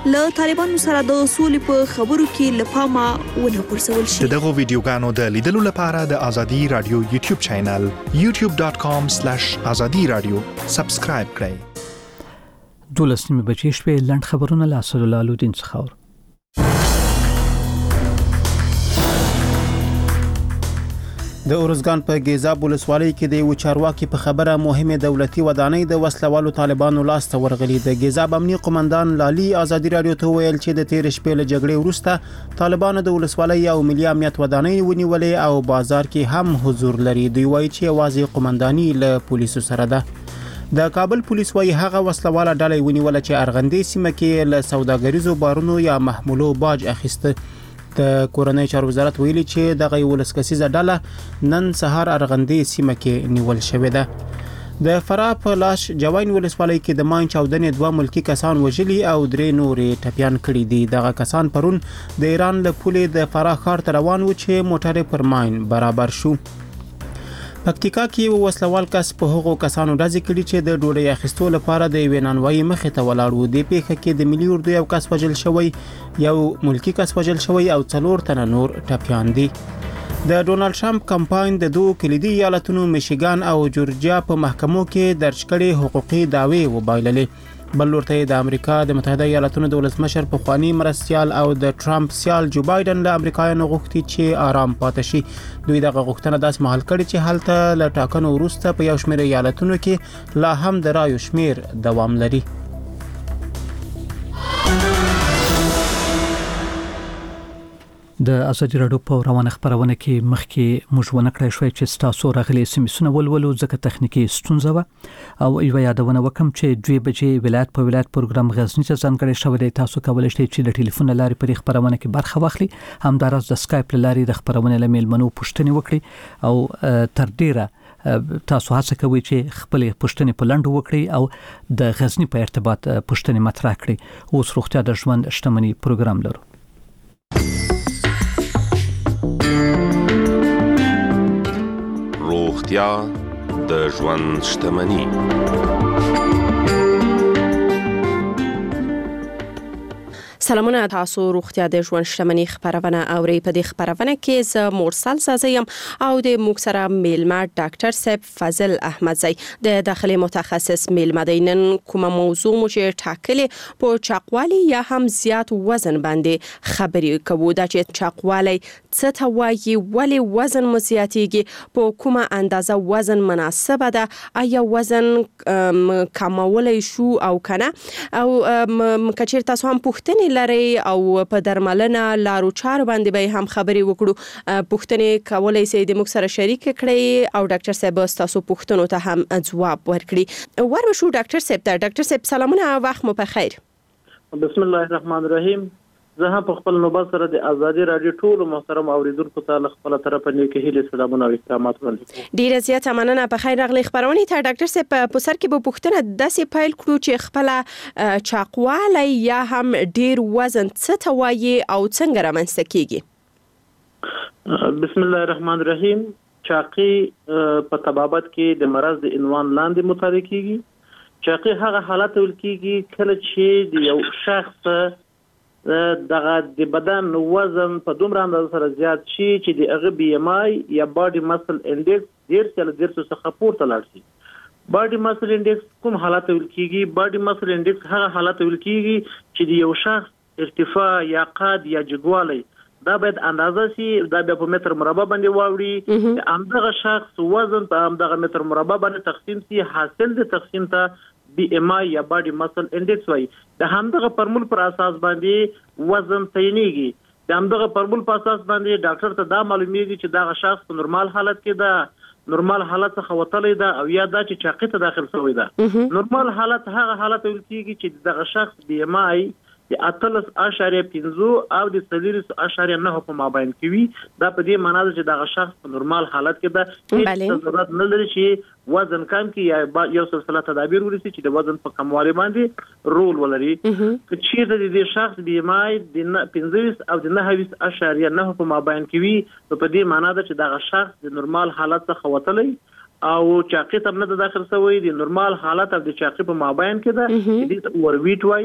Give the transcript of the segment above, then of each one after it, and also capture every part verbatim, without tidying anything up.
له طالبانو سره د سولې په خبرو کې لپاره ونه غورځول شي. دغه ویډیوګانو د لیدلو لپاره د ازادي رادیو یوټیوب چینل یوټیوب ډاټ کام سلیش ازادي رادیو سبسکرایب کړئ. دولس نیمې بجې شپې لنډ خبرونه له اسد الله الدین څخه. د اورزګان په ګیزاب ولسوالۍ کې د یو چارواکي په خبره مهمه دولتي ودانۍ د وسلوالو طالبانو لاس ته ورغلي. د ګیزاب امنیه قومندان لالي ازادي رادیو ته ویل چې د تیر شپې له جګړې وروسته طالبانو د ولسوالۍ او ملي امنیت ودانۍ ونیولې او بازار کې هم حضور لري. دوی وایي چې یوازې قومنداني له پولیسو سره ده. د کابل پولیس وايي هغه وسلواله ډلې ونیول چې ارغندې سیمه کې له سوداګریزو بارونو یا محمولو باج اخیسته. د کورنۍ چارو وزارت ویلي چې دغه ولس کسیزه ډله نن سهار ارغندې سیمه کې نیول شوې ده. د فراه په لاش جوین ولسوالۍ کې د ماین چاودنې دوه ملکی کسان وژلي او درې نورې ټپيان کړي دي. دغه کسان پرون د ایران له پولې د فراه ښار ته روان و چې موټر پر ماین برابر شو. پکتیکا کې وسلوال کس په هغو کسانو ډزې کړي چې د ډوډۍ اخیستو لپاره د یوې نانوایي مخې ته ولاړ وو. د پیښه کې د ملي اردو یو کس وژل شوی، یو ملکی کس وژل شوی او څلور تنه نور ټپیان دي. د ډونالد ټرمپ کمپاین د دوه کلیدي ایالتونو میشیګان او جورجیا په محکمو کې درج کړي حقوقي دعوی وبایللې. بل لورته د امریکا د متحده ایالاتونو د ولسمشر په خواني مرستيال او د ټرمپ سیال جو بایدن له امریکایانو غوښتي چې آرام پاتې شي. دوی دغه غوښتنه داس مهال کړي چې هلته له ټاکنو وروسته په یو شمېر ایالتونو کې لا هم د رایو شمیر دوام لري. د ازادي رادیو په روانه خبرونه کې مخکې موږ ونکړای شوې چې تاسو راغلي سیمسونه ولولو ځکه تخنیکی ستونزه و او یو یادونه وکم چې دوی بجې ولایت په ولایت پروګرام غزنی ته ځانګړی شوی دی. تاسو کولی شئ چې د ټلیفون لارې په خبرونه کې برخه واخلي، همدارس د سکایپ لارې د خبرونه لمیل منو پوښتنه وکړي او تر ډیره تاسو هڅه کوئ چې خپل پوښتنې په لنډو وکړي او د غزنی په ارتباط پوښتنې مطرح کړي. اوس روغتیا د ژوند شتمنۍ پروګرام لرو. روغتیا د ژوند شتمنۍ. سلامونه، تاسو روغتیا د ژوند شتمنۍ خبرونه اوري. په دې خبرونه کې ز مرسل سازیم او د موکسره میلمه ډاکټر صاحب فضل احمدزی د داخلي متخصص میلمه دینن کومه موضوع مو چې ټاکلې په چاقوالي یا هم زیات وزن باندې خبرې کوو. دا چې چاقوالي څه ته وایي، ولی وزن مو زیاتیږي، په کومه اندازه وزن مناسبه ده، آیا وزن کمولای شو او کنه، او کچیر تاسو هم پوښتنې لري او په درملنه لارو چارو باندې به هم خبرې وکړو. پوښتنې کولای شئ د موږ سره شریک کړئ او ډاکټر صاحب تاسو پوښتنو ته هم ځواب ورکړي. ورشو ډاکټر صاحب ته. ډاکټر صاحب سلامونه، وخت مو په خیر. بسم الله الرحمن الرحیم. زه هم په خپل نوبت سره د ازادي رادیو ټول محترم اوریدونکو ته خپل طرفه نیکه هیله سلامونه او احترامات وړاندې کوم. ډیره زیاته مننه. په خیر راغلی خبرونه ته ډاکټر صاحب. په سر کې به پوښتنه داسې پیل کړو چې خپل چاقوالی یا هم ډیر وزن څه ته وایي او څنګه رامنځته کیږي؟ بسم الله الرحمن الرحیم. چاقي په طبابت کې د مرض د عنوان لاندې مطابق کیږي. چاقي هغه حالت ول کیږي کله چې د یو شخص دغه د بدن وزن په دومره اندازه سره زیات شي چې د هغه بی ام آی یا باډي مسل انډیکس ډیر څه ډیر څه خپور لاړ شي. باډي مسل انډیکس کوم حالت ول کیږي؟ باډي مسل انډیکس هغه حالت ول کیږي چې د یو شخص ارتفاع یا قد یا جګوالی دا باید اندازه شي، دا به په متر مربع باندې واوړي. همدغه شخص وزن په همدغه متر مربع باندې تقسیم شي. حاصل د تقسیم ته بی ام آی یا باډي مسل انډیکس وایي. د همدغه فرمول پر اساس باندې وزن تعینېږي. د همدغه فرمول په اساس باندې ډاکټر ته دا معلومیږي چې دا شخص په نورمال حالت کې ده، نورمال حالت څخه وتلی ده او یا دا چې چاقي ته داخل شوی ده. نورمال حالت هغه حالت ویل کېږي چې دغه شخص بی ام آی د اتلس اشاریه پنځه او د څلورس اشاریه نه په مابین کې وي. دا په دې معنی ده چې دغه شخص په نورمال حالت کې ده، هیڅ ضرورت نه لري چې وزن کم کې یا یو سلسله تدابیر ونیسي چې د وزن په کموالي باندې رول ولري. که چیرته د دې شخص بی ام آی د پنځه او د نهه اشاریه نه په مابین کې وي، نو په دې معنی ده چې دغه شخص د نورمال حالت څخه وتلی او چاقي ته نه داخل شوی. د نورمال حالت او د چاقي په مابین کې ده، دې ته اور ویټ وایي.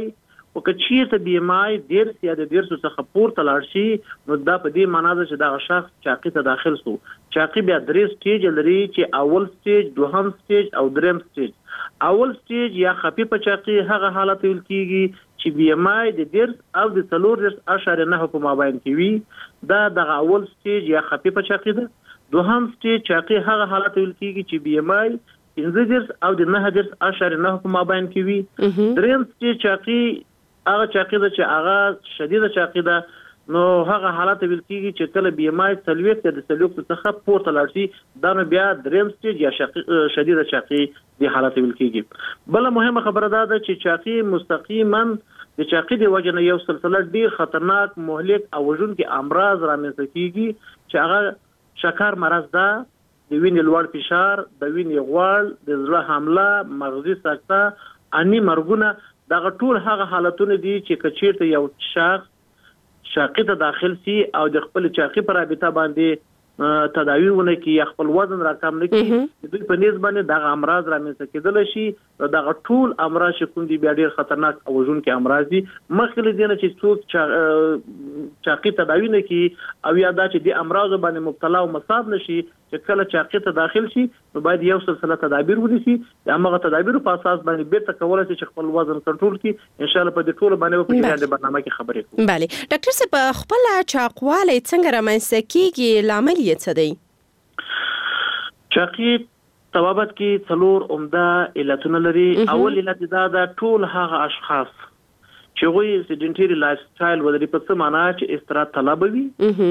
او که چیرته بي ام آی ډیر یا د ډیر څخه پورته لاړ شي نو دا په دې معنی ده چې دا شخص چاقي ته داخل شو. چاقي بیا درې سټیج لري چې اول سټیج، دوهم سټیج او دریم سټیج. اول سټیج یا خفیفه چاقي هغه حالت ویل کیږي چې بي ام آی د ډیر او د څلور اشاریه نه په مابین کې وي. دا د اول سټیج یا خفیفه چاقي ده. دوهم سټیج چاقي هغه حالت ویل کیږي چې بي ام آی پنځه او د نه اشاریه نه په مابین کې وي. دریم سټیج چاقي هغه چاقي ده چې هغه شدیده چاقي ده، نو هغه حالت ویل کیږي چې کله بي ام آی څلوېښت د څلوېښت څخه پورته لاړ شي، دا نو بیا دریم سټیج یا شدیده چاقي د حالت ویل کیږي. بل مهمه خبره ده چې چاقي مستقیما د چاقي د وجه نه یو سلسله ډیر خطرناک، مهلک او وژونکي امراض رامنځته کیږي چې هغه شکر مرض ده، د وینې لوړ فشار، د وینې غوړ، د زړه حمله، مغزي سکته، اني مرګونه. دا ټول هغه حالتونه دي چې کچیرته یو شخص چاقي ته داخل شي او د خپل چاقي پر رابطه باندې تداوی ونه کی یا خپل وزن راکم نه کی، دوی په نسبت باندې دغه امراض رامنځته کېدل شي. دغه ټول امراض چې کوم دي بیا ډیر خطرناک او وژونکي امراض دي. مخکې دې نه چې څوک چاقي تداوی نه کی او یا دا چې د امراض باندې مبتلا او مصاب نشي، چې کله چاقي ته داخل شي نو باید یو سلسله تدابیر ونیسي. د هغه تدابیر په اساس باندې بیرته کولای شي چې خپل وزن کنټرول کړي. ان شاء الله په دې ټول باندې په دې برنامه کې خبرې کوو. بله ډاکټر صاحب، خپل چاقواله څنګه رامنځته کیږي، لامل یې څه دی؟ چاقي طبابت کې څلور عمده علتونه لري. اول علت دا ده ټول هغه اشخاص چې غوي سیډنټری لایف سټایل ولري، په څه معنا چې استراحت طلب وي،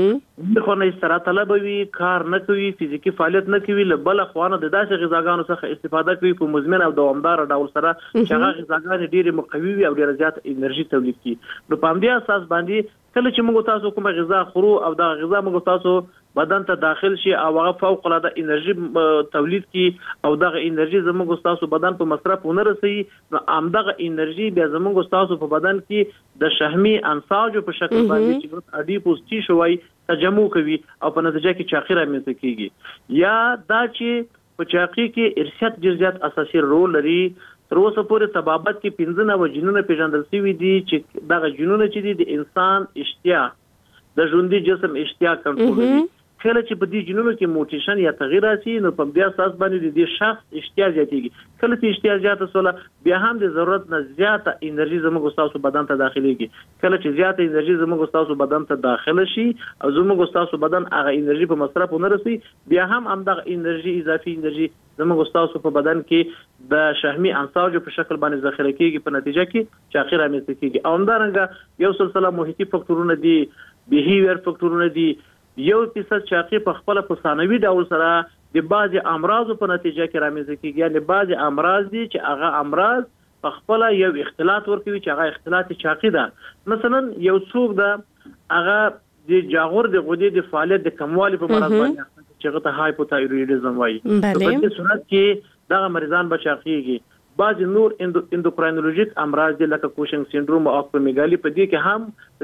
خو نه استراحت طلب وي، کار نه کوي، فزیکی فعالیت نه کوي، بل خوانه د داسې غذاګانو څخه استفاده کوي په مزمن او دوامدار ډول سره چې هغه غذاګانې ډېرې مقوي وي او ډېر زیات انرژي تولید کړي. نو په همدې اساس باندې کله چې موږ تاسو کومه غذا خورو او دا غذا موږ تاسو بدن ته داخل شي او هغه فوق العاده انرژي تولید کی او دغه انرژي زموږ تاسو بدن په مصرف ونه رسي، نو همدغه انرژي بیا زموږ تاسو په بدن کې د شحمي انساجو په شکل باندې چې اډیپوس ټي شوی تجمع کوي او په نتیجه کې چاقي رامنځته کیږي. یا دا چې په چاقي کې ارثیت ډیر زیات اساسي رول لري. تر اوسه پورې طبابت کې پنځه نوي جنونه پیژندل شوي دي چې دغه جنونه چې دي د انسان اشتها، د ژوندي جسم اشتها کنټرولوي. کله چې په دې جنونو کې موټیشن یا تغییر راشي نو په دې اساس باندې د دې شخص اشتها زیاتېږي. کله چې اشتها زیاته سوله بیا هم د ضرورت نه زیاته انرژي زموږ تاسو بدن ته داخليږي. کله چې زیاته انرژي زموږ تاسو بدن ته داخله شي او زموږ تاسو بدن هغه انرژي په مصرف ونه رسي، بیا هم همدغه انرژي اضافي انرژي زموږ تاسو په بدن کې د شحمي انساجو په شکل باندې ذخیره کیږي، په نتیجه کې چاقي رامنځته کیږي. او همدارنګه یو سلسله محیطي فاکتورونه دي، بیهیویر فاکتورونه دي. یو فیصد چاقي په خپل په ثانوي ډول سره د بعضي امراض په نتیجه کې رامنځته کیږي. یعنی بعضي امراض دي چې هغه امراض په خپل یو اختلاط ورکوي چې هغه اختلاط چاقي ده. مثلا یو څوک ده هغه د جاغور د غدې د فعالیت د کموالي په مرض باندې چې هغه ته هایپوتایرویډیزم وایي. په دې صورت کې دغه مریضان به چاقيږي. بعض نور اندوکراینولوژیک امراض دي لکه کوشنګ سینډروم او اکرومیګالي، په دې کې هم په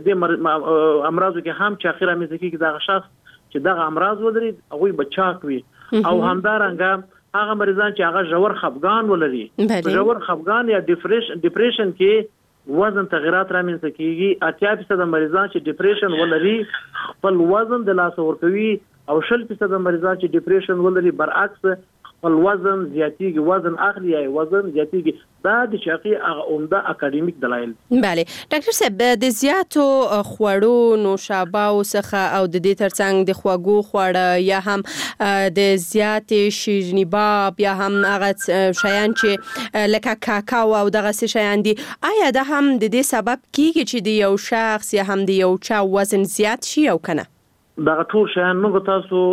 دې امراضو کې هم چاقي رامنځته کیږي. دغه شخص چې دغه امراض ولري هغه بچاک وي. او همدارنګه هغه مریضان چې هغه ژور خفګان ولري، ژور خفګان یا ډیپریشن ډیپریشن کې وزن تغیرات رامنځته کیږي. اتیا فیصد مریضان چې ډیپریشن ولري خپل وزن د لاس ورکوي او شل فیصد مریضان چې ډیپریشن ولري برعکس خپل وزن زیاتیږي، وزن اخلي یا وزن زیاتیږي. دا د چاقي هغه عمده اکاډمیک دلایل. بله ډاکټر صاحب، د زیاتو خوړو نوشابه څخه او د دې ترڅنګ د خواږو خواړه یا هم د زیات شیرینی باب یا هم هغه شیان چې لکه کاکاو او دغه څه شیان دي، آیا دا هم د دې سبب کیږي چې د یو شخص یا هم د یو چا وزن زیات شي او کنه؟ دغه ټول شیان موږ تاسو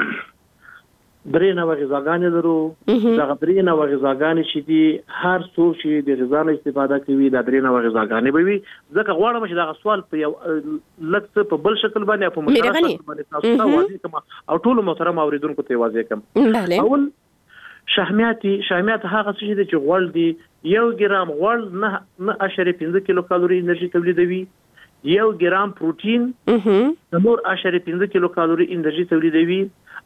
درې نوع غذاګانې لرو. دغه درې نوع غذاګانې چې دي هر څوک چې د غذا نه استفاده کوي دا درې نوع غذاګانې به وي. ځکه غواړم چې دغه سوال په یو لږ څه په بل شکل باندې په مشخص باندې تاسو ته واضح کړم او ټول محترم اوریدونکو ته واضح کړم. اول شحمیاتي شحمیات هغه څه دي چې غوړ دي. یو ګرام غوړ نه نه اشاریه پنځه کیلو کالوري انرژي تولیدوي. یو ګرام پروتین نور اشاریه پنځه کیلو کالوري انرژي تولیدوي.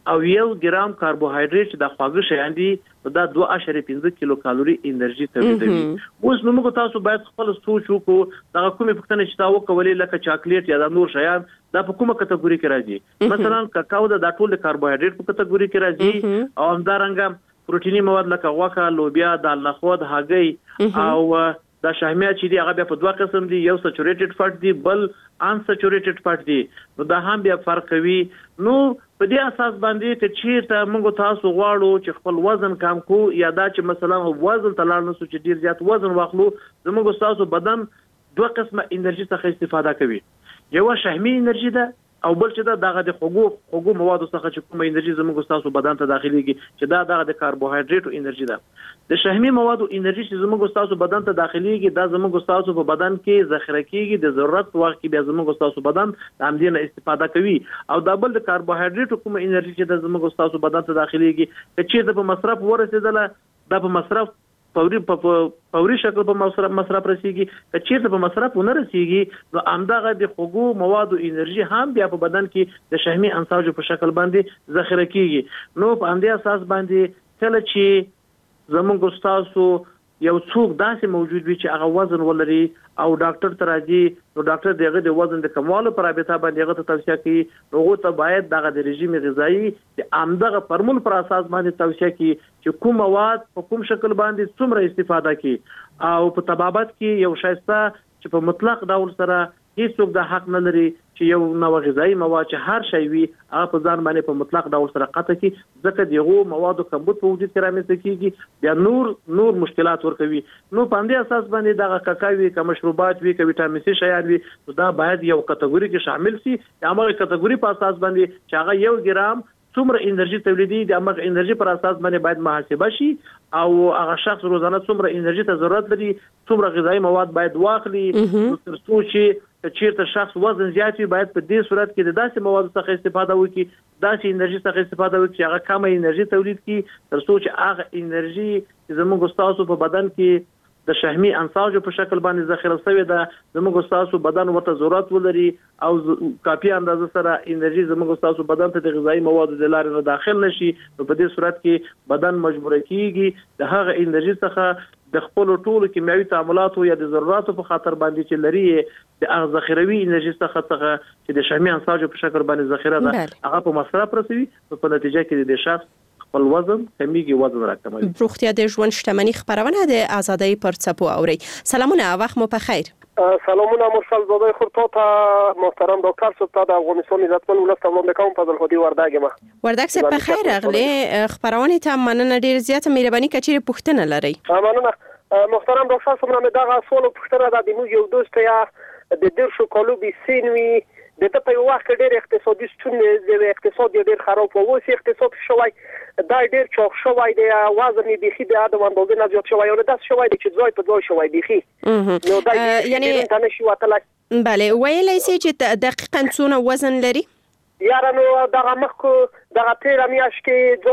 او یو ګرام کاربوهایډریټ د خواږه شیان دي دا دوه اعشاریه پنځه کیلو کالوري انرژي تولیدوي. اوس نو موږ تاسو باید خپل سوچ وکړو دا کومه پوښتنه چې تاسو کولې لکه چاکلیټ یا د نور شیان دا په کومه کټګوري کې راځي. مثلا کاکاو د ټول کاربوهایډریټ په کټګوري کې راځي او همدارنګه پروتینی مواد لکه غوښه، لوبیا، دال نخود، هګۍ او دا شحمیات چې دی هغه بیا په دوه قسم دي، یو سچوریټډ فیټ دی بل ان سچوریټډ فیټ دی. نو دا هم بیا فرق کوي. نو په دې اساس باندې چې چیرته موږ تاسو غواړو چې خپل وزن کم کو یا دا چې مثلا وزن تلل نو چې ډیر زیات وزن واخلو زموږ تاسو بدن دوه قسمه انرژي څخه استفاده کوي. یو شحمي انرژي ده او بل چې دا دغه د خوګو خوګو موادو څخه چې کومه انرژي زموږ تاسو بدن ته داخليږي چې دا دغه د کاربوهایډریټ انرژي ده. د شحمي موادو انرژي چې زموږ تاسو بدن ته داخليږي دا زموږ تاسو په بدن کې ذخیره کیږي د ضرورت وخت کې بیا زموږ تاسو بدن د امدینه استفاده کوي. او دا بل د کاربوهایډریټ کومه انرژي چې د زموږ تاسو بدن ته داخليږي چې په مصرف ورسېدله دا په مصرف فوري په فوري شکل په مصرف مصرف رسیږي. چې په مصرف ونه رسیږي نو همدغه د خوګو موادو انرژي هم بیا په بدن کې د شحمي انساجو په شکل باندې ذخیره کیږي. نو په همدې اساس باندې کله چې زموږ تاسو یو څوک داسې موجود وي چې هغه وزن ولري او ډاکټر ته راځي نو ډاکټر دغه د وزن د کموالو پر رابطه باندې هغه ته توصیه کوي نو هغه ته باید دغه د رژیم غذایی د امدغه فرمول پر اساس باندې توصیه کوي چې کوم مواد په کوم شکل باندې څومره استفاده کوي. او په طبابت کې یو شایسته چې په مطلق ډول سره هیڅوک د حق نه لري چې یو نو غذایی مواد چې هر شی وي هغه په ځان باندې په مطلق ډول سره قطع کی ځکه دغه موادو کمبود په وجود کې رامنځته کیږي بیا نور نور مشکلات ورکوي. نو په دې اساس باندې دغه کاکاوي که مشروبات وي که ویټامین سي شیان وي دا باید یو کټګوري کې شامل شي. هغه کټګوري په اساس باندې چې هغه یو ګرام څومره انرژي تولیدي د هغه انرژي پر اساس باندې باید محاسبه شي او هغه شخص روزانه څومره انرژي ته ضرورت لري څومره غذایی مواد باید واخلي. نو تر څو چې چیرته شخص وزن زیات وي باید په دې صورت کې د داسې موادو څخه استفاده وکړي داسې انرژي څخه استفاده وکړي چې هغه کمه انرژي تولید کړي تر څو چې هغه انرژي چې زموږ تاسو په بدن کې د شحمي انساجو په شکل باندې ذخیره شوی ده زموږ تاسو بدن ورته ضرورت ولري او کافي اندازه سره انرژي زموږ تاسو بدن ته د غذایی موادو د لارې نه داخل نشي نو په دې صورت کې بدن مجبور کیږي د هغه انرژي څخه د خپل ټولو کیمیاوي تعاملاتو یا د ضرورتو په خاطر باندې چې لري د هغه ذخیروي انرژي څخه څخه چې د شحمي انساجو په شکل باندې ذخیره ده هغه په مصرف رسوي په نتیجه کې د شخص خپل وزن کمیږي وزن راکموي. روغتیا د ژوند شتمنۍ خبرونه د ازادۍ پر څپو اوري. سلامونه وخت مو په خیر. سلامونه مرسل زاده خورتا ته محترم ډاکټر صاحب ته د افغانستان عزتمن ولست وړاندې کوم فضل هدي ورداګه ما ورداګ صاحب په خیر اغلی خبرونه ته مننه ډیر زیاته مهرباني کچې پوښتنه لري. مننه محترم ډاکټر صاحب نن دغه سوال پوښتنه د موږ یو دوست یا د ډیر شو کالو بي سینوي د ته په وخت ډیر اقتصادي ستون د اقتصاد ډیر خراب وو چې اقتصاد شوی دا ډیر چوخ شوی دی وزن یې بيخي د اډو اندازه نه زیات شوی او داس شوی دی چې ځای په ځای شوی بيخي نو دا یعنی دا نشي وتلای. بله ویلای سي چې دقیقاً څونه وزن لري؟ یاره نو دغه مخکو دغه تیر میاش کې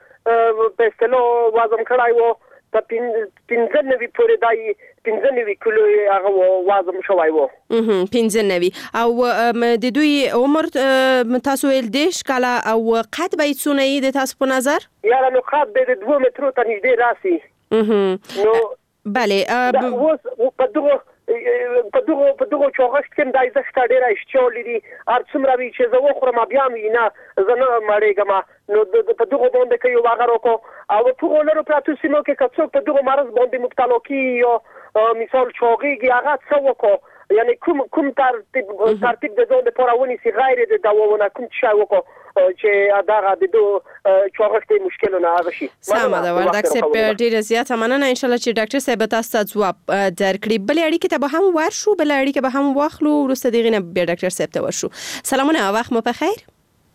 ځون په استلو وزن کړای وو په پنځه نوي پورې دای پنځه نوي کیلو هغه وزن شوی وو. اها پنځه نوي او د دوی عمر تاسو ول دیش کاله او قد به څونه یې د تاسو په نظر؟ یاره نو قد به د دوه مترو ته نږدې راسي. اها نو بله اوس په دغه په دغه په دغه چوغښت کې دای زښت ډیر اشتیول دي هر څومره وی چې زه وخورم بیا مې نه زه نه مړېږم نو په دغه باندې کې یو هغه وکړو او په ولرو پراتو سیمو کې کڅو په دغه مرز باندې مبتلا کی یو مثال چوغيږي هغه څه وکړو یعنی کوم کوم ترتیب ترتیب د ځون لپاره ونی سي غیر د دواونه کوم څه وکړو چې دغه د دوه چوغښت مشکلونه هغه شي. سم دا وردک صاحب ډیر زیاته مننه ان شاء الله چې ډاکټر صاحب تاسو ته ځواب درکړي. بل اړیکه ته به هم ورشو بل اړیکه به هم واخلو ورسته دغه نه به ډاکټر صاحب ته ورشو. سلامونه وخت مو په خیر.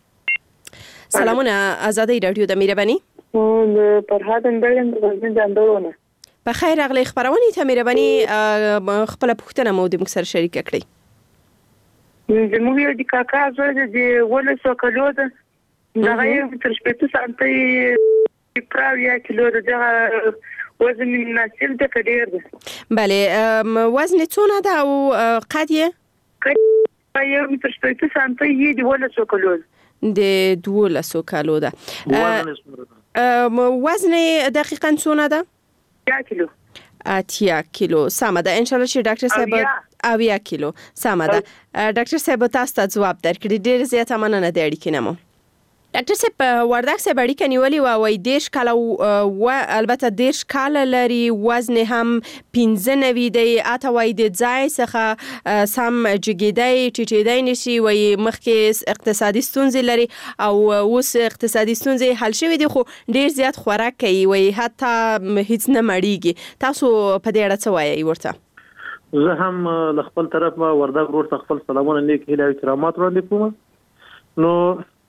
سلامونه ازادي رادیو د مهرباني او فرهادن بلند د اندورونه په خیر اغلی خبرونه ته مهرباني خپل پوښتنه مو د موږ سره شریک کړئ. د موږ یو د کاکا زوی د ولسو کلو ده دا یو تر شپږ سانتي پراویا کیلو ده وزن مناسب ده کډیر ده. بله وزن څونه ده او قد یې؟ قد یو تر شپږ سانتي د ولسو کلو. د دولسو کالو ده. وزن دقیقاً څونه ده؟ یا کیلو. اتیا کیلو. سمه ده. ان شاء الله چې ډاکټر صاحب اویا کیلو. سمه ده. ډاکټر صاحب تاسو ته ځواب درکړي. ډیر زیات مننه د اړیکې نه مو. ډاکټر صاحب وردګ صاحب اړیکه نیولې و وای دیش کاله و البته دیش کاله لري وزن هم پنځه نوي دی اته وای د ځای څخه سم جګیدای ټیټیدای نشي وای مخکې اقتصادي ستونزې لري او اوس اقتصادي ستونزې حل شوې دي خو ډیر زیات خوراک کوي وای حتی هیڅ نه مړیږي. تاسو په دې اړه څه وایي ورته؟ زه هم له خپل طرف ما وردګ ورور ته خپل سلامونه نیک هیله او کرامات وړاندې کوم. نو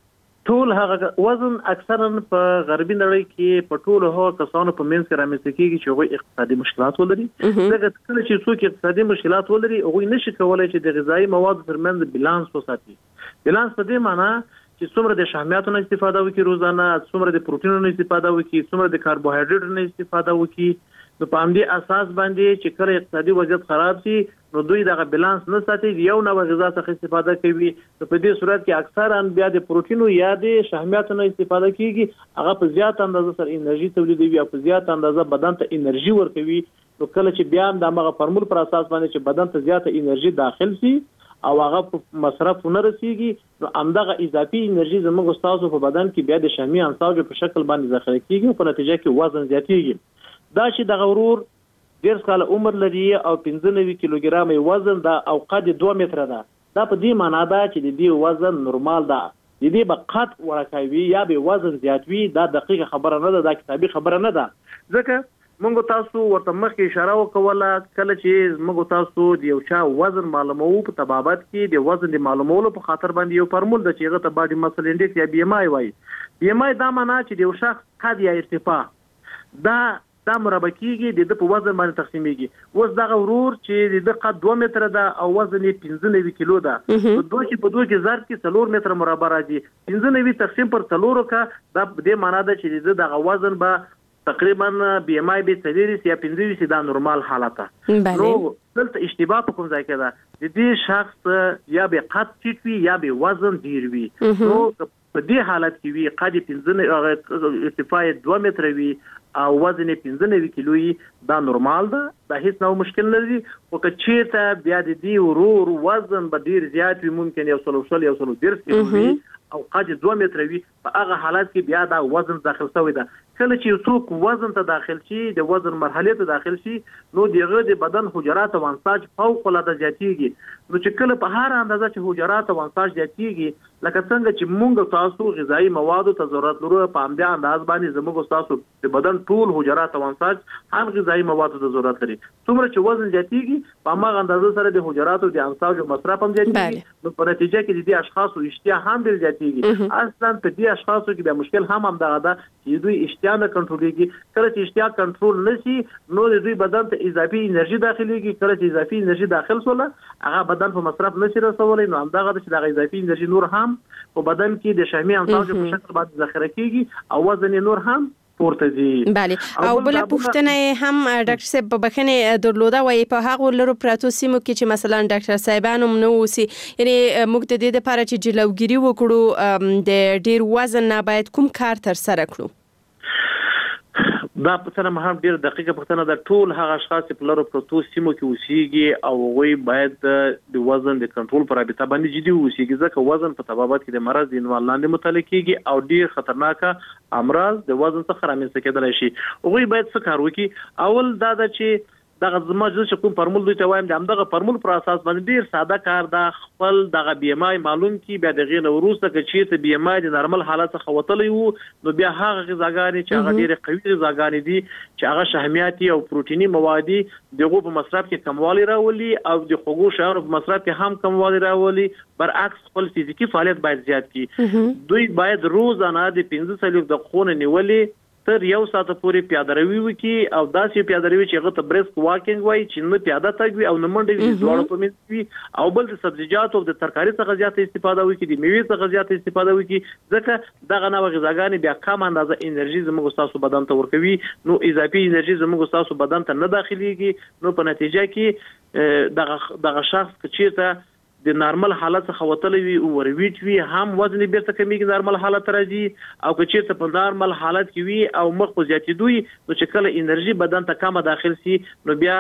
ټول هغه وزن اکثرا په غربي نړۍ کې په ټولو هغو کسانو په منځ کې رامنځته کیږي چې هغوی اقتصادي مشکلات ولري. ځکه کله چې څوک اقتصادي مشکلات ولري هغوی نشي کولی چې د غذایي موادو ترمنځ بیلانس وساتي. بیلانس په دې معنی چې څومره د شحمیاتو نه استفاده وکړي روزانه، څومره د پروتینونو نه استفاده وکړي، څومره د کاربوهایډریټو نه استفاده وکړي. نو په همدې اساس باندې چې کله اقتصادي وضعیت خراب شي نو دوی دغه بیلانس نه ساتي، یو نوع غذا څخه استفاده کوي. نو په دې صورت کې اکثرا بیا د پروتینو یا د شحمیاتو نه استفاده کیږي، هغه په زیات اندازه سره انرژي تولیدوي او په زیات اندازه بدن ته انرژي ورکوي. نو کله چې بیا د هغه فارمول پر اساس باندې چې بدن ته زیاته انرژي داخل شي او هغه په مصرف نه رسیږي نو همدغه اضافي انرژي زموږ استادو په بدن کې بیا د شحمي عناصرو په شکل باندې ذخیره کیږي او په نتیجه کې وزن زیاتیږي. دا چې د غرور ډیر کال عمر لري او پنځه نوي کیلوګرام وزن دا او قد دوه متره ده، دا په دې معنی ده چې د دې وزن نورمال ده. د دې به قد ورکوي یا به وزن زیات وي دا دقیقه خبره نه ده، دا کتابي خبره نه ده. ځکه موږ تاسو ورته مخکې اشاره وکوله کله چې موږ تاسو د یو چا وزن معلومو په طبابت کې د وزن د معلومولو په خاطر باندې یو فارمول د چې هغه ته باډي مسل انډیکس یا بی ام آی وایي. بی ام آی دا معنی چې د یو شخص قد یا ارتفاع دا دا مربع کیږي د په وزن باندې تقسیمیږي. اوس دغه ورور چې د قد دوه متره ده او وزن یې پنځه نوي کیلو ده، په دوه کې په دوه کې ضرب کې څلور متره مربع راځي. پنځه نوي تقسیم پر څلورو کا دا دې معنا ده چې دغه وزن به تقریبا بی ام آی به څلور یا پنځه دا نورمال حالت ده. نو دلته اشتباه په کوم ځای کې ده؟ د دې شخص یا به قد ټیټ وي یا به وزن ډیر وي. نو په دې حالت کې وي قد پنځه ارتفاع دوه متره وي او وزن پنځه نوي کیلو دا نورمال ده، دا هیڅ نو مشکل نه دي. او که چیرته بیا د دې ورور وزن به ډیر زیات وي، ممکن یو سلو شل یو سلو ډیر کیلو وي او قد دوه متره وي، په هغه حالت کې بیا دا وزن داخل شوی ده. کله چې څوک وزن ته داخل شي د وزن مرحله ته داخل شي نو دغه د بدن حجرات او انساج فوق العاده زیاتیږي. نو چې کله په هر اندازه چې حجرات او انساج زیاتیږي لکه څنګه چې موږ تاسو غذایی موادو ته ضرورت لرو په همدې انداز باندې زموږ تاسو د بدن ټول حجرات او انساج هم غذایی موادو ته ضرورت لري. څومره چې وزن زیاتیږي په هغه اندازه سره د حجرات او د انساج مصرف هم زیاتیږي. نو په نتیجه کې د دې اشخاصو اشتها هم ډیر زیاتیږي. اصلا په دې اشخاصو کې د مشکل هم هم دغه ده چې دوی اشتها نه کنټرولېږي. کله چې اشتها کنټرول نشي نو د دوی بدن ته اضافي انرژي داخليږي. کله چې اضافي انرژي داخل شوله هغه بدن په مصرف نشي رسولای، نو همدغه چې دغه اضافي انرژي نور هم په بدن کې د شحمي عناصرو په شکل باندې ذخیره کیږي او وزن نور هم پورته دي. بله او بل پوښتنه هم ډاکټر صاحب په بخنه درلوده وای په هغه لرو پراتو سیمو کې چې مثلا ډاکټر صاحبانو نو وسی یعنی موږ د دې لپاره چې جلوګيري وکړو د ډیر وزن نه باید کوم کار تر سره کړو؟ دا پوښتنه مهم ډیر دقیقه پوښتنه ده. ټول هغه اشخاص چې په لرو پروتو سیمو کې اوسېږي او هغوی باید د وزن د کنټرول پر رابطه باندې جدي اوسېږي، ځکه وزن په طبابت کې د مرض د عنوان لاندې مطالعه کیږي او ډیر خطرناکه امراض د وزن څخه رامنځته کېدلی شي. هغوی باید څه کار وکړي؟ اول دا ده چې دغه زما چې کوم فارمول دوی ته وایم د همدغه فارمول پر اساس باندې ډیر ساده کار ده. خپل دغه بی ام آی معلوم کی بیا دغه نه وروسته کې چې بی ام آی د نارمل حالت څخه وتلی وو نو بیا هغه غذاګانې چې هغه ډیره قوي غذاګانې دي چې هغه شحمیاتي او پروتینی مواد دغه په مصرف کې کموالی راولي او د خوږو شهر په مصرف کې هم کموالی راولي. برعکس خپل فزیکی فعالیت باید زیات کړي. دوی باید روزانه د پنځه سلو دقیقو نیولې تر یو ساعت پورې پیاده روي وکي او داسې پیاده روي چې هغه ته بریسک واکینګ وایي چې نه پیاده تګ وي او نه منډه وي، دواړه په منځ وي. او بل د سبزیجاتو او د ترکاري څخه زیاته استفاده وکړي، د میوې څخه زیاته استفاده وکړي، ځکه دغه نوع غذاګانې بیا کم اندازه انرژي زموږ تاسو بدن ته ورکوي. نو اضافي انرژي زموږ تاسو بدن ته نه داخليږي. نو په نتیجه کې دغه دغه شخص چې چیرته د نارمل حالت څخه وتلی وي او ورویټ وي هم وزن بیرته کمیږي نارمل حالت راځي او که چیرته په نارمل حالت کې وي او مخ په زیاتېدو نو چې کله انرژي بدن ته کمه داخل سي نو بیا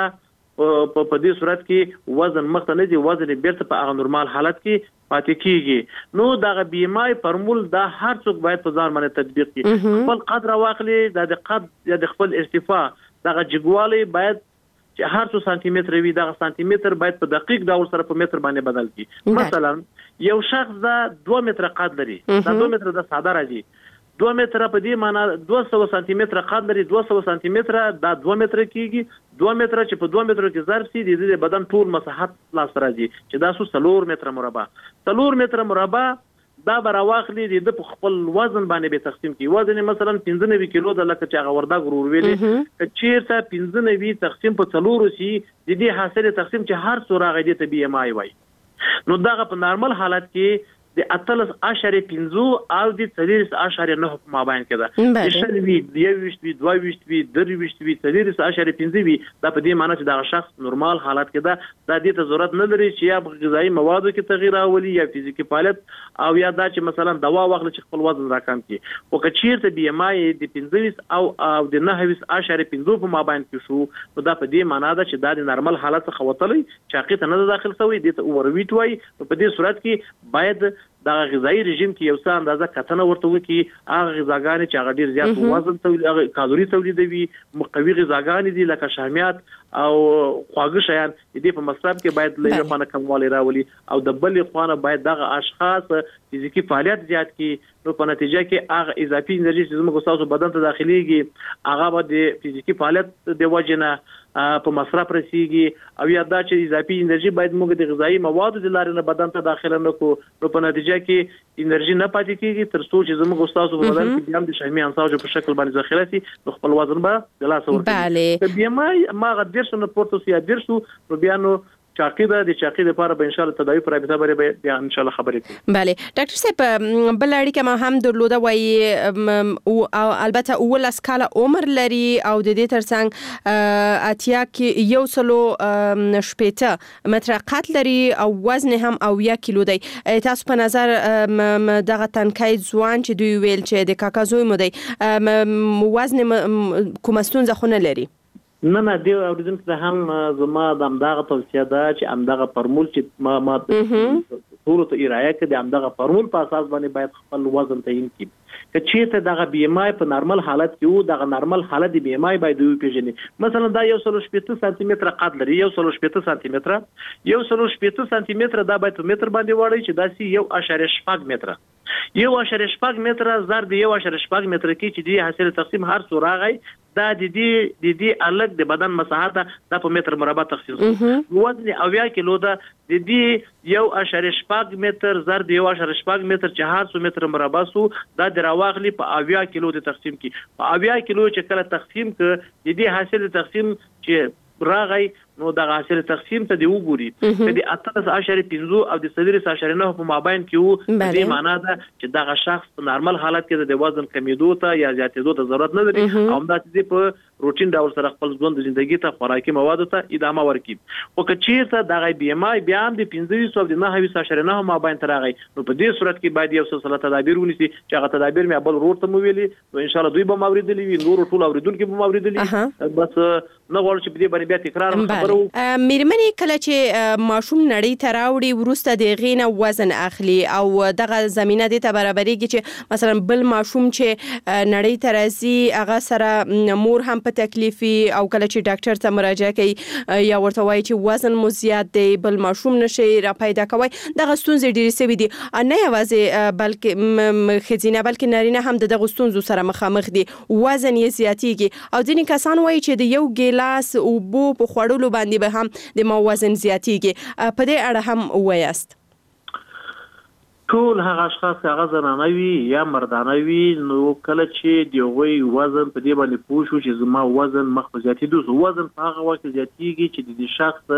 په په دې صورت کې وزن مخ ته نه دی وزن بیرته په هغه نورمال حالت کې پاتې کیږي نو دا بي ام آی فارمول دا هر څوک باید په ځان باندې تطبیق کړي خپل قدر واخلي د قد یا د خپل ارتفاع دا جګوالی باید چې هر څو سانتي متر وي دا سانتي متر باید په دقیق ډول سره په متر باندې بدل کړي مثلا یو شخص دا دوه متر قد لري دا دوه متر د ساده راځي دوه متر په دې معنی دوه سوه سانتي متر قد لري دوه سوه سانتي متر دا دوه متر کیږي دوه متر چې په دوه متر کې ضرب سي د بدن ټول مساحت لاس راځي چې دا څو څلور متر مربع څلور متر مربع دا براواخلي د خپل وزن باندې به تقسیم کی وزن مثلا پنځه نوي کیلو د لکه چې هغه وردا غرور ویلې چې چیرته پنځه نوي تقسیم په څلور سي د دې حاصل تقسیم چې هر څو راغی د بي ام آی وای نو دا په نارمل حالت کې د اتلس اشاره پنځه او د څلورس اشاره نه په مابین کې ده د شلوي د یوشت وی دوه وشت وی درويشت وی څلورس اشاره پنځه وی دا په دې معنی چې دا شخص نورمال حالت کې ده د دې ته ضرورت نه لري چې یا غذایی موادو کې تغییر راولي یا فزیکی فعالیت او یا دا چې مثلا دوا واخلي چې خپل وزن راکم کړي او که چیرته بي ام آی د پنځه او او د نه اشاره پنځه په مابین کې شو نو دا په دې معنی ده چې دا د نارمل حالت څخه وتلی چاقي ته نه داخل شوی د اورویټ وای په دې صورت کې باید دا غذایی رژیم کې یو څه اندازه کتنه ورته وکي هغه غذاګانې چې هغه ډیر زیات وزن تولید کالوري تولیدوي مقوي غذاګانې دي لکه شامیات او خواږه شیان دې په مصرف کې باید لږه خانه کموالی راولي او د بلې خانه باید دغه اشخاص فزیکی فعالیت زیات کړي نو په نتیجه کې هغه اضافي انرژي چې زموږ تاسو بدن ته داخليږي هغه به د فزیکی فعالیت د وجنه په مصرف رسیږي او یا دا چې اضافي انرژي باید موږ د غذایی موادو د لارې نه بدن ته داخله نکو نو په نتیجه کې انرژي نه پاتې کیږي تر څو چې زموږ استاد په بدن کې هم د شحمي انساج په شکل باندې ذخیره سي نو خپل وزن به د لاس ورته بله بیا ما ما غدیر شنو پورتو سي ادیر شو نو بیا نو چاقي ده د چاقي لپاره به ان شاء الله تداوی پر رابطه باندې بیا ان شاء الله خبرې کوي بله ډاکټر صاحب بل اړیکه ما هم درلوده وای او البته اول اسکاله عمر لري او د دې ترڅنګ اتیا کې یو سلو شپېته متر قد لري او وزن هم او یک کیلو دی تاسو په نظر دغه تنکای ځوان چې دوی ویل چې د کاکازوی مو دی وزن کومستون ځخونه لري نه نه دی اوریدونکو ته هم زما د امداغه توصیه ده چې امداغه فارمول چې ما ما ټول ته ایرایه کې د امداغه فارمول په اساس باندې باید خپل وزن تعیین کړي که چیرته دغه بي ام آی په نارمل حالت کې وو دغه نارمل حالت د بي ام آی باید وي پیژنې مثلا دا یو سل شپېته سانتي متر قد لري یو سل شپېته سانتي متر یو سل شپېته سانتي متر دا باید په متر باندې وړي چې دا سي یو اشاریه شپږ متر یو اشاریه شپږ متر زر دی یو اشاریه شپږ متر کې چې دی حاصل تقسیم هر څو راغی دا د دې د دې الګ د بدن مساحت د په متر مربع تخصیص وزن اویا کیلو دا د دې یو اشاریه شپږ متر زر دی یو اشاریه شپږ متر چې هر څو متر مربع سو دا د راواغلی په اویا کیلو د تقسیم کی په اویا کیلو چې کله تقسیم ک د دې حاصل تقسیم چې راغی نو د حاصل تقسیم ته دی وګوري د اتلس اشاریه پنځه او د څلورس اشاریه نه په مابین کې وو د دې معنی ده چې دغه شخص په نارمل حالت کې د وزن کمیدو ته یا زیاتېدو ته ضرورت نه لري او دا چې په روټین ډول سره خپل ژوند د ژوندۍ ته خوراکي موادو ته ادامه ورکړي او که چیرته دغه بي ام آی بیا هم د پنځه او د نه اشاریه نه مابین ته راغی نو په دې صورت کې باید یو سلسله تدابیر ونیسي چې هغه تدابیر مې بل ورته مو ویلي نو ان شاء الله دوی به ماوریدلی وي نور ټول اوریدونکو به ماوریدلی بس نه غواړم چې په دې باندې بیا تکرار خبرو میرمنې کله چې ماشوم نړۍ ته راوړي ورسته د غینه وزن اخلي او دغه زمينه د ته برابرېږي چې مثلا بل ماشوم چې نړۍ ته راځي هغه سره مور هم په تکلیفي او کله چې ډاکټر ته مراجعه کوي یا ورته وایي چې وزن مو زیات دی بل ماشوم نشي را پیدا کوي دغه ستونزې ډېرې سوي دي نه یوازې بلکې خزینه بلکې نارینه هم دغه ستونزو سره مخامخ دي وزن یې زیاتېږي او ځینې کسان وایي چې د یو ګیلاس اوبو په خوړلو باندې به هم د ما وزن زیاتېږي په دې اړه هم وایاست ټول هغه اشخاص هغه زنانه وي یا مردانه وي نو کله چې دی وی وزن په دې باندې پوه شو چې زما وزن مخ په زیاتېدو وزن په هغه وخت زیاتېږي چې د شخص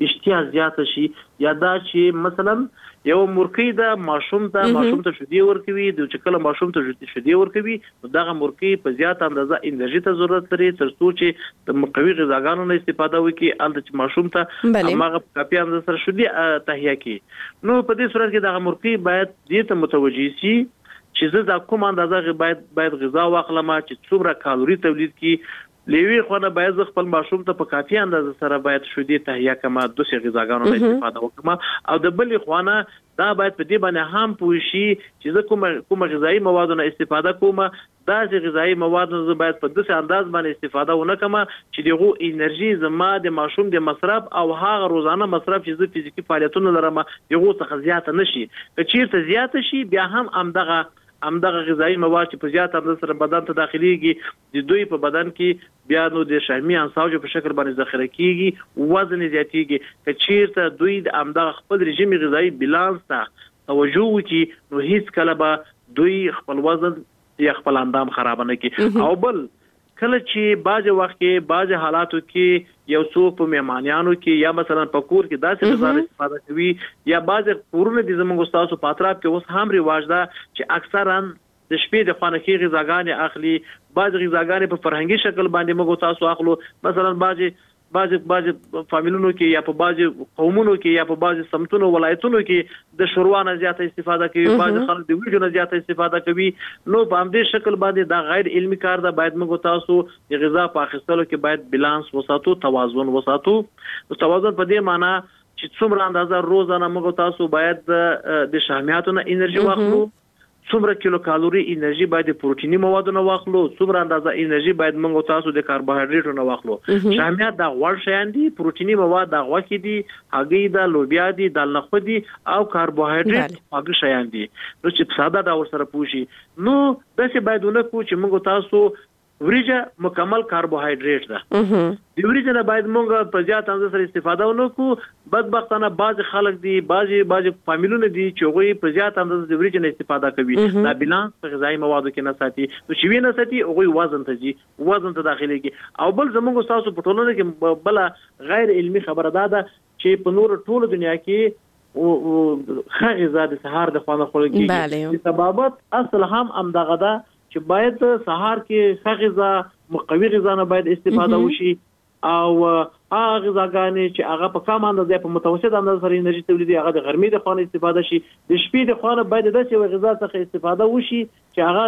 اشتیا زیات شي یا دا چې مثلا یو مورکۍ د ماشوم ته ماشوم ته شیدې ورکوي د چکل ماشوم ته شیدې ورکوي دغه مورکۍ په زیات اندازه انرژي ته ضرورت لري تر څو چې د مقوي غذاګانو نه استفاده وکړي الته چې ماشوم ته هغه کافي اندازه سره شیدې تهیه کړي نو په دې صورت کې دغه مورکۍ باید دې ته متوجي شي چې زه د کوم اندازه باید باید غذا واخلم چې څومره کالوري تولید کړي لیوی خونه باید خپل ماشوم ته په کافي اندازه سره باید شیدې تهیه کما د څه غذاګانو نه استفاده وکم او د بل خونه دا باید په دې باندې هم پوه شي چې زه کوم کوم غذایی موادو نه استفاده کوم دا چې غذایی مواد نه باید په داسې انداز باندې استفاده ونه کم چې دغه انرژي زما د ماشوم د مصرف او هغه روزانه مصرف چې زه فزیکی فعالیتونه لرم دغه څخه زیات نشي که چیرته زیات شي بیا هم امدغه امدغه غذایی مواد چې په زیات اندازه سره بدن ته داخليږي د دوی په بدن کې بیا نو د شحمي انساج په شکل باندې ذخیره کیږي وزن زیاتیږي که چیرته دوی د امدغه خپل رژیم غذایی بیلانس ته توجه وکړي نو هیڅ کله به دوی خپل وزن یا خپل اندام خراب نه کړي او بل کله چې باج وخت کې باج حالاتو کې یو څوک په مهمانيانو کې یا مثلا په کور کې داسې غذا استفاده کوي یا باج کورونه د زموږ استادو په اطراف کې اوس هم رواج ده چې اکثرا د شپې د خانه کې غذاګانې اخلي باج غذاګانې په فرهنګي شکل باندې موږ تاسو اخلو مثلا باج باج باج فامیلونو کې یا په باج قومونو کې یا په باج سمتونو ولایتونو کې د شروانه زیاته استفاده کوي باج خلک د ویډیو نه زیاته استفاده کوي نو په همدې شکل باندې دا غیر علمي کار ده باید موږ تاسو د غذا په اخیستلو کې باید بیلانس وساتو توازن وساتو نو توازن په دې معنی چې څومره اندازه روزانه موږ تاسو باید د شحمیاتو نه انرژي واخلو څومره کیلو کالوري انرژي باید د پروتینی موادو نه واخلو څومره اندازه انرژي باید موږ تاسو د کاربوهایډریټو نه واخلو شحمیات د غوړ شیان دي پروتینی مواد د غوښې دي هګۍ د لوبیا دي د نخود دي او کاربوهایډریټ هغه شیان دي نو چې ساده دا ور سره پوشي نو داسې باید ونه کو چې موږ تاسو وريجه مکمل کاربوهایډریټ ده د وريجه نه باید موږ په زیات اندازه سره استفاده ونکړو بدبختانه بعض خلک دي بعض بعض فامیلونه دي چې غوي په زیات اندازه د وريجه نه استفاده کوي دا بیلانس په غذایی موادو کې نه ساتي نو چې وینه ساتي غوي وزن ته ځي وزن ته داخليږي او بل زموږ تاسو په ټولنه کې بل غیر علمي خبره ده چې په نور ټوله دنیا کې او خغه زاد سهار د خوانه خلک کې سببات اصل هم امدغه ده چې باید سهار کې ښه غذا مقوي غذا نه باید استفاده وشي او هغه غذاګانې چې هغه په کم اندازه په متوسط اندازه سره انرژي تولیدي هغه د غرمې د خوانه استفاده شي د شپې د خوانه باید د څه غذا څخه استفاده وشي چې هغه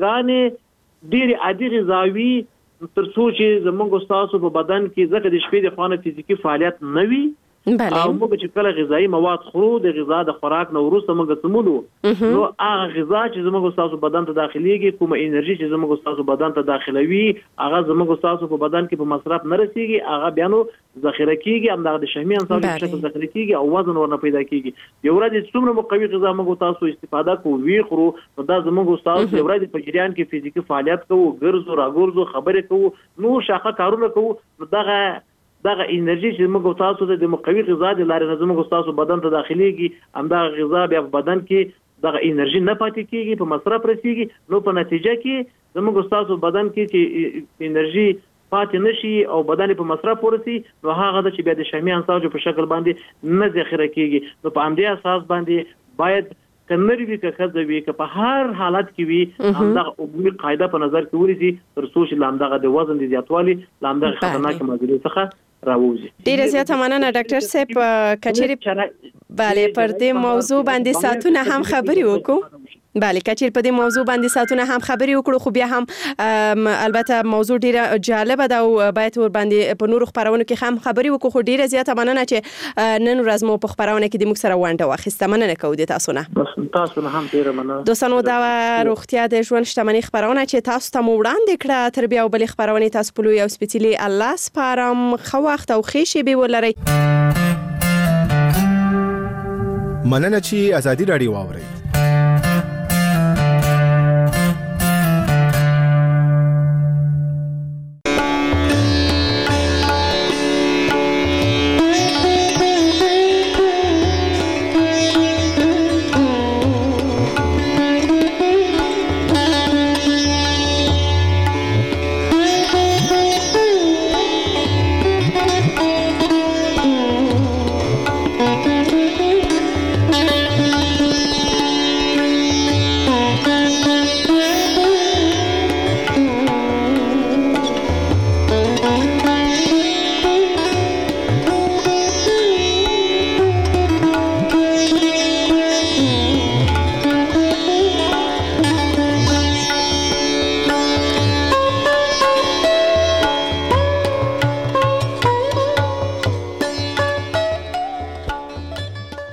غذاګانې ډېر عادي غذاوي تر څو چې زموږ استادو په بدن کې ځکه د شپې د خوانه فزیکی فعالیت نه وي بله او موږ چې کله غذایی مواد خورو د غذا د خوراک نه وروسته موږ سمولو نو هغه غذا چې زموږ استادو بدن ته داخليږي کومه انرژي چې زموږ استادو بدن ته داخلوي هغه زموږ استادو په بدن کې په مصرف نه رسیږي هغه بیا نو ذخیره کیږي همدغه د شحمي انساج په شکل ذخیره کیږي او وزن ورنه پیدا کیږي یو ورځ څومره مقوي غذا موږ تاسو استفاده کوو وی خورو نو دا زموږ استادو یو ورځ په جریان کې فزیکی فعالیت کوو ګرځو راګرځو خبرې کوو نو شاخه کارونه کوو نو دغه دغه انرژي چې موږ تاسو د مقوي غذا د لارې نه زموږ تاسو بدن ته داخليږي همدغه غذا بیا په بدن کې دغه انرژي نه پاتې کیږي په مصرف رسیږي نو په نتیجه کې زموږ تاسو بدن کې چې انرژي پاتې نشي او بدن په مصرف ورسي نو هغه د چې بیا د شحمي انساج په شکل باندې نه ذخیره کیږي نو په همدې اساس باندې باید کنری وی که خزه وی که په هر حالت کې وی همدغه عمومي قاعده په نظر کې ونیسي تر څو چې لامدغه د وزن د زیاتوالي لامدغه خطرناک ماده څخه راوځي. ډیره زیاته مننه ډاکټر صاحب کچېری bale پر دې موضوع باندې ساتونه هم خبري وکړو bale کچېر په دې موضوع باندې ساتونه هم خبري وکړو خو بیا هم البته موضوع ډیره جالب ده او باید ور باندې په نورو خبرونو کې هم خبري وکړو خو ډیره زیاته مننه چې نن ورځ مو په خبرونه کې د موږ سره وانټه واخیسته مننه کوو د تاسو نه تاسو نه هم ډیره مننه دوستانو دا روغتیا د ژوند شتمنۍ خبرونه چې تاسو ته مو وړاندې کړه تر بیا بل خبرونه تاسو په لوی او سپیڅلي الله سپارم خو وخت او خېشي به ولري مننه چې ازادي رادیو واوري